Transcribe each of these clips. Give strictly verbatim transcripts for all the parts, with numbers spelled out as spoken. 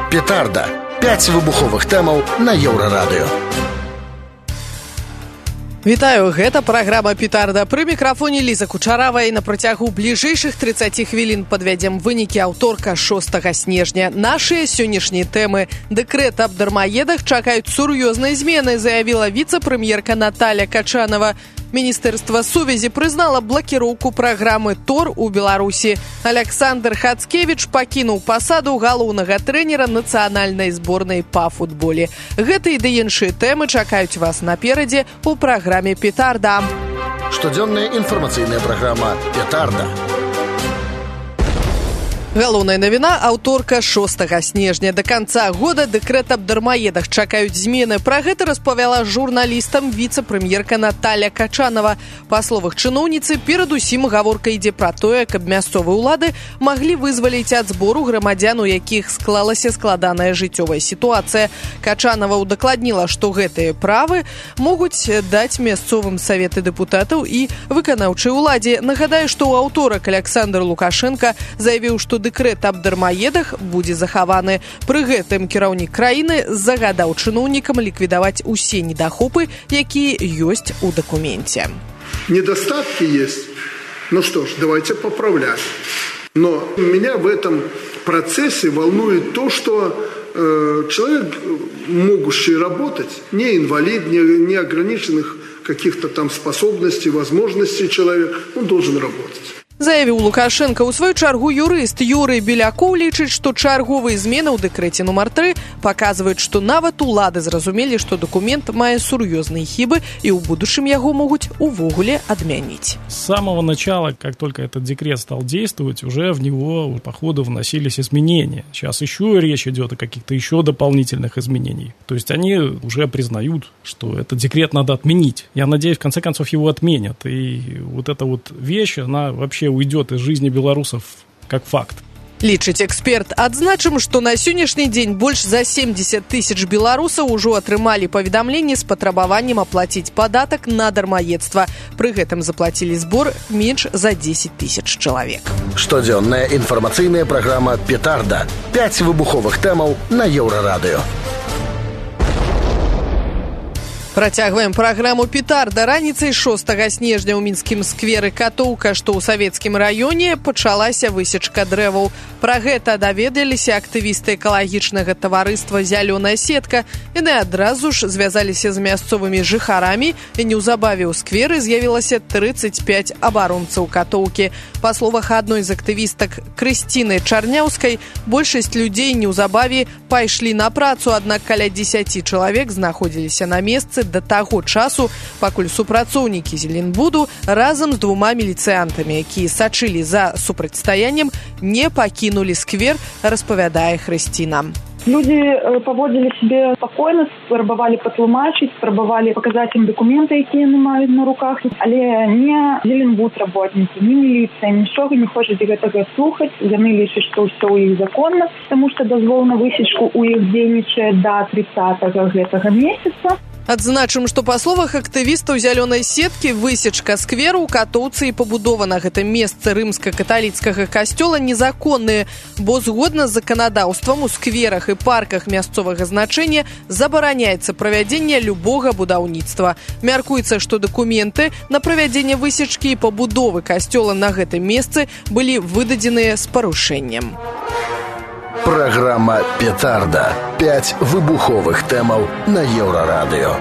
Петарда. Пяць выбуховых тэмаў на Еўрарадыё. Вітаю, гэта праграма «Петарда». Пры мікрафоне Ліза Кучарава, і на працягу бліжэйшых трыццаці хвілін падвядзем вынікі аўторка шостага снежня. Нашыя сённяшнія тэмы. Дэкрэт аб дармаедах чакаюць сур'ёзныя змены, заявіла віцэ-прэм'ерка Наталя Качанова. Міністэрства сувязі прызнала блакіроўку праграмы ТОР у Беларусі. Александр Хацкевіч пакінуў пасаду галоўнага трэнера нацыянальнай зборнай па футболе. Гэта і ды іншыя тэмы чакаюць вас наперадзе у праграме «Петарда». Штодзённая інфармацыйная праграма «Петарда». Галоўная навіна аўторка шостага снежня. Да канца года дэкрэт аб дармаедах чакаюць змены. Пра гэта распавяла журналістам віцэ-прэм'ерка Наталя Качанова. Па словах чыноўніцы, перадусім гаворка ідзе пра тое, каб мясцовыя ўлады маглі вызваліць ад збору грамадзян, у якіх склалася складаная жыццёвая сітуацыя. Качанова ўдакладніла, што гэтыя правы могуць даць мясцовым саветы дэпутатаў і выканаўчай уладзе. Нагадаю, што ў аўторак Александр Лукашенко заявіў, што дэкрэт аб дармаедах будзе захаваны. Пры гэтым кіраўнік краіны загадаў чыноўнікам ліквідаваць усе недахопы, якія ёсць у дакуменце. Недостатки есть. Ну что ж, давайте поправлять. Но меня в этом процессе волнует то, что э, человек, могущий работать, не инвалид, не, не ограниченных каких-то там способностей, возможностей человек, он должен работать. Заявіў Лукашенко. У сваю чаргу юрыст Юрый Белякоў лічыць, што чарговыя змены ў дэкрэце нумар тры паказваюць, што нават улады зразумелі, што дакумент мае сур'ёзныя хібы і ў будучым яго могуць увогуле адмяніць. С самого начала, как только этот декрет стал действовать, уже в него по ходу вносились изменения. Сейчас еще речь идет о каких-то еще дополнительных изменениях. То есть они уже признают, что этот декрет надо отменить. Я надеюсь, в конце концов его отменят. И вот эта вот вещь, она вообще уйдет из жизни белорусов как факт. Лічыць эксперт. Адзначым, што на сённяшні дзень больш за семьдесят тысяч беларусаў ужо атрымалі паведамленне з патрабаваннем аплаціць падатак на дармаедства. Пры гэтым заплацілі збор менш за дзесяць тысяч чалавек. Штодзённая інфармацыйная праграма «Петарда». Пяць выбуховых тэмаў на Еўрарадыё. Працягваем праграму «Петарда». Раніцай шостага снежня ў мінскім скверы Катоўка, што ў савецкім раёне, пачалася высечка дрэваў. Пра гэта даведаліся актывісты экалагічнага таварыства «Зялёная сетка». Яны адразу ж звязаліся з мясцовымі жыхарамі, і неўзабаве ў скверы з'явілася трыццаць пяць абаронцаў Катоўкі. Па словах адной з актывістак Крысціны Чарняўскай, большасць людзей неўзабаве пайшлі на працу, аднак каля дзесяці чалавек знаходзіліся на месцы да таго часу, пакуль супрацоўнікі Зеленбуду разам з двума міліцыянтамі, якія сачылі за супрацьстаяннем, не пакінулі сквер, распавядае Хрысціна. Люди поводили себе спокойно, спрабавалі патлумачыць, спрабавалі паказаць ім дакументы, якія яны маюць на руках, але не Зеленбуд работнікі, не міліцыя, нічога не хочуць гэтага слухаць. Яны лічаць, што ўсё ў іх законна, таму што дазвол на высечку ў іх дзейнічае да трыццатага гэтага месяца. Адзначым, што па словах актывістаў «Зялёнай сеткі» высечка скверу ў Катоўцы і пабудова на гэтым месцы рымска-каталіцкага касцёла незаконныя, бо згодна з заканадаўствам у скверах і парках мясцовага значэння забараняецца правядзенне любога будаўніцтва. Мяркуецца, што дакументы на правядзенне высечкі і пабудовы касцёла на гэтым месцы былі выдадзеныя з парушэннем. Праграма «Петарда». Пяць выбуховых тэмаў на Еўрарадыё.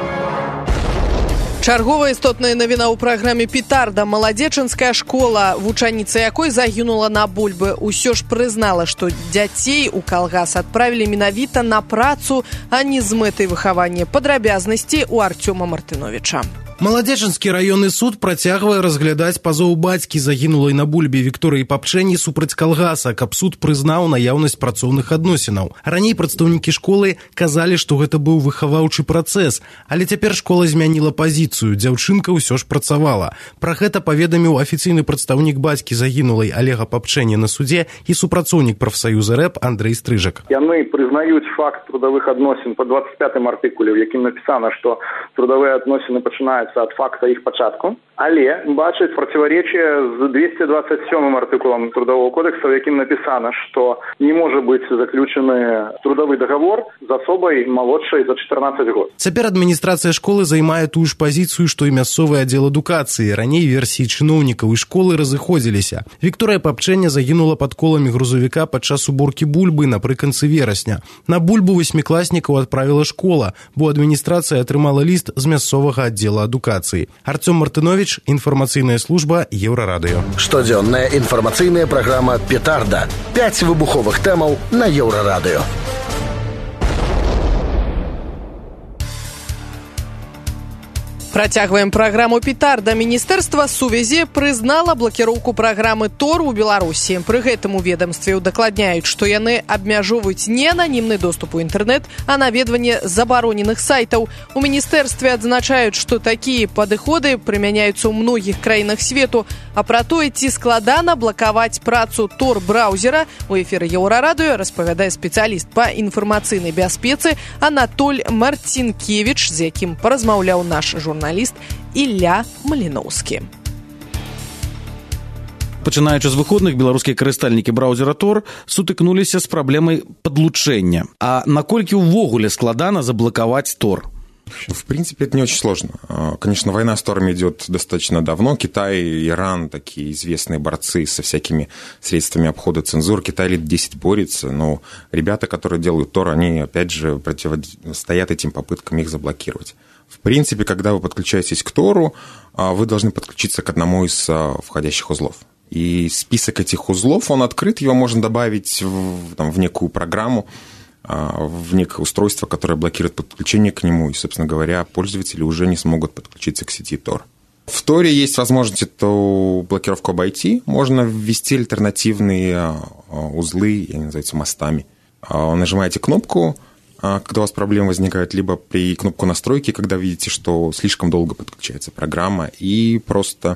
Чарговая істотная навіна ў праграме «Петарда». Маладзечанская школа, вучаніца якой загінула на бульбы, усё ж прызнала, што дзяцей у калгас адправілі менавіта на працу, а не з мэтай выхавання. Падрабязнасці ў Артёма Мартыновіча. Маладзечанскі раённы суд працягвае разглядаць пазоў бацькі загінулай на бульбе Вікторыі Папчэні супраць калгаса, каб суд прызнаў наяўнасць працоўных адносінаў. Раней прадстаўнікі школы казалі, што гэта быў выхаваўчы працэс, але цяпер школа змяніла пазіцыю, дзяўчынка ўсё ж працавала. Пра гэта паведаміў афіцыйны прадстаўнік бацькі загінулай Алега Папчэні на судзе і супрацоўнік прафсаюза рэп Андрэй Стрыжак. Яны прызнаюць факт трудовых адносін па двадцать пятым артыкуле, у якім напісана, што трудовыя адносіны пачынаюцца адмаўляецца ад факта іх пачатку, але бачыць проціваречие з двести двадцать сёмым артыкулам Трудового кодекса, в якім напісана, што не можа быць заключаны трудовы договор з асобай малодшай за чатырнаццаць год. Цяпер адміністрацыя школы займае тую ж пазіцыю, што і мясцовы аддзел адукацыі. Раней версіі чыноўнікаў і школы разыходзіліся. Вікторыя Папчэня загінула пад коламі грузавіка падчас уборкі бульбы напрыканцы верасня. На бульбу васьмікласнікаў адправіла школа, бо адміністрацыя атрымала ліст з мясцовага аддзела адукацыі. Артём Мартынович, інфармацыйная служба Еўрарадыё. Штодзённая інфармацыйная праграма «Петарда». Пяць выбуховых тэмаў на Еўрарадыё. Працягваем праграму «Петарда». Міністэрства сувязі прызнала блакіроўку праграмы Тор у Беларусі. Пры гэтым у ведамстве удакладняюць, што яны абмяжоўваюць не ананімны доступ у інтэрнэт, а наведванне забароненых сайтаў. У міністэрстве адзначаюць, што такія падыходы прымяняюцца ў многіх краінах свету. А пра тое, ці складана блакаваць працу Тор-браўзера, у эфіры Еўрарадыё распавядае спецыяліст па інфармацыйнай бяспецы Анатоль Марцінкевіч, з якім паразмаўляў наш журналіст журналіст Ілля Маліноўскі. Пачынаючы з выходных, беларускія карыстальнікі браўзера Тор сутыкнуліся з праблемай падлучэння. А наколькі ўвогуле складана заблокаваць Тор? В принципе, это не очень сложно. Конечно, война с Тором идет достаточно давно. Китай, Иран, такие известные борцы со всякими средствами обхода цензуры. Китай лет десять борется, но ребята, которые делают Тор, они, опять же, противостоят этим попыткам их заблокировать. В принципе, когда вы подключаетесь к Тору, вы должны подключиться к одному из входящих узлов. И список этих узлов, он открыт, его можно добавить в, там, в некую программу, в некое устройство, которое блокирует подключение к нему, и, собственно говоря, пользователи уже не смогут подключиться к сети Тор. В Торе есть возможность эту блокировку обойти. Можно ввести альтернативные узлы, они называются мостами. Нажимаете кнопку, когда у вас проблемы возникают, либо при кнопку настройки, когда видите, что слишком долго подключается программа, и просто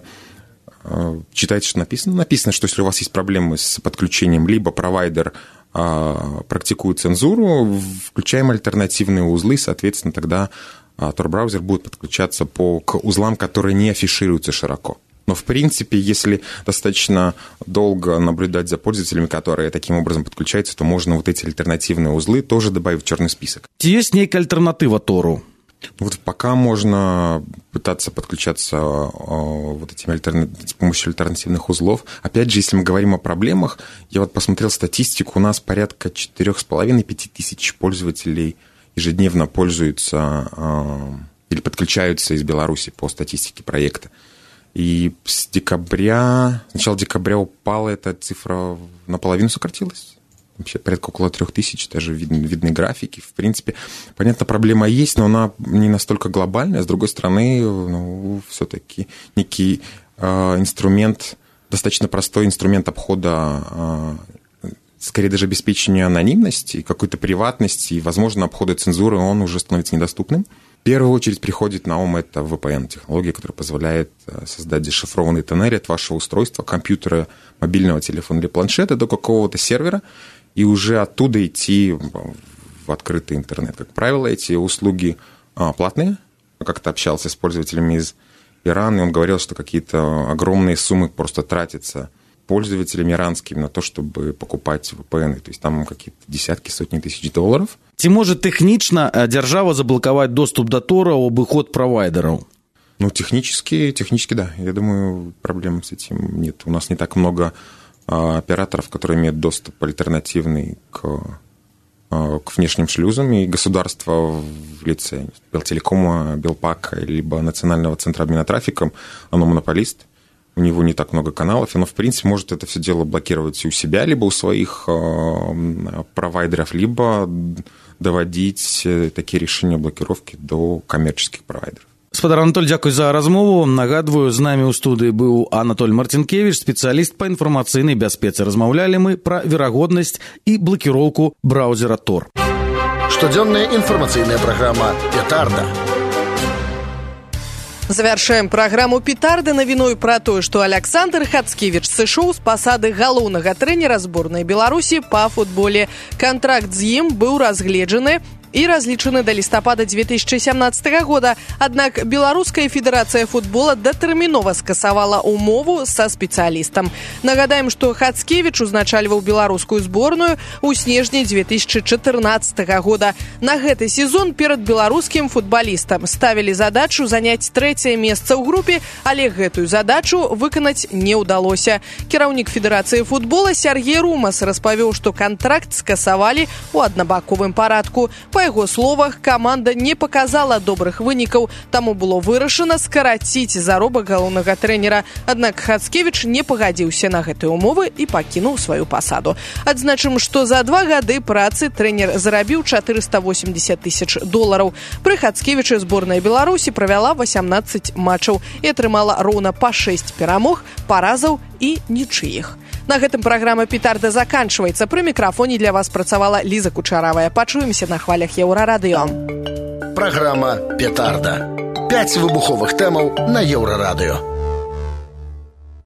читайте, что написано. Написано, что если у вас есть проблемы с подключением, либо провайдер практикует цензуру, включаем альтернативные узлы, соответственно, тогда Tor-браузер будет подключаться по, к узлам, которые не афишируются широко. Но, в принципе, если достаточно долго наблюдать за пользователями, которые таким образом подключаются, то можно вот эти альтернативные узлы тоже добавить в черный список. Есть некая альтернатива Тору? Вот пока можно пытаться подключаться вот этими альтерна... с помощью альтернативных узлов. Опять же, если мы говорим о проблемах, я вот посмотрел статистику, у нас порядка четыре с половиной - пять тысяч пользователей ежедневно пользуются или подключаются из Беларуси по статистике проекта. И с декабря, с начала декабря упала эта цифра, наполовину сократилась. Вообще порядка около трех тысяч, даже видны, видны графики. В принципе, понятно, проблема есть, но она не настолько глобальная. С другой стороны, ну, все-таки некий э, инструмент, достаточно простой инструмент обхода, э, скорее даже обеспечения анонимности, какой-то приватности и, возможно, обхода цензуры, он уже становится недоступным. В первую очередь приходит на ум это ви пи эн-технология, которая позволяет создать дешифрованный тоннель от вашего устройства, компьютера, мобильного телефона или планшета до какого-то сервера, и уже оттуда идти в открытый интернет. Как правило, эти услуги платные. Я как-то общался с пользователями из Ирана, и он говорил, что какие-то огромные суммы просто тратятся пользователями иранскими на то, чтобы покупать ви пи эн. То есть там какие-то десятки, сотни тысяч долларов. Ці можа тэхнічна дзяржава заблакаваць доступ да Тора ў абыход правайдераў? Ну, технически, технически, да. Я думаю, проблем с этим нет. У нас не так много а, операторов, которые имеют доступ альтернативный к, а, к внешним шлюзам, и государство в лице Белтелекома, Белпака, либо Национального центра обмена трафиком, оно монополист. У него не так много каналов, и оно, в принципе, может это все дело блокировать у себя, либо у своих э, провайдеров, либо доводить такие решения блокировки до коммерческих провайдеров. Спадар Анатоль, дзякуй за размову. Нагадваю, з намі ў студыі быў Анатоль Марцінкевіч, спецыяліст па інфармацыйнай бяспецы. Размаўлялі мы пра верагоднасць і блакіроўку браўзера Тор. Штодзённая інфармацыйная праграма «Петарда». Завяршаем праграму «Петарды» навіной пра тое, што Аляксандр Хацкевіч сышоў з пасады галоўнага трэнера зборнай Беларусі па футболе. Кантракт з ім быў разгледжаны і разлічаны да лістапада две тысячи сямнадцатага года. Аднак Беларуская федэрацыя футбола датэрмінова скасавала умову са спецыялістам. Нагадаем, што Хацкевіч узначальваў беларускую зборную ў снежні две тысячи чатырнаццатага года. На гэты сезон перад беларускім футбалістам ставілі задачу заняць трэцяе месца ў групе, але гэтую задачу выканаць не ўдалося. Кіраўнік Федэрацыі футбола Сергей Румас распавёў, што кантракт скасавалі ў аднабаковым парадку. Па яго словах, каманда не паказала добрых вынікаў, таму было вырашана скараціць заробак галоўнага трэнера. Аднак Хацкевіч не пагадзіўся на гэтыя умовы і пакінуў сваю пасаду. Адзначым, што за два гады працы трэнер зарабіў чатырыста восемьдесят тысяч долараў. Пры Хацкевічы зборная Беларусі правяла восемнадцаць матчаў і атрымала роўна па шэсць перамог, паразаў і нічыіх. На гэтым праграма «Петарда» заканчваецца. Пры мікрафоне для вас працавала Ліза Кучаравая. Пачуемся на хвалях Еўрарадыё. Праграма «Петарда». Пяць выбуховых тэмаў на Еўрарадыё.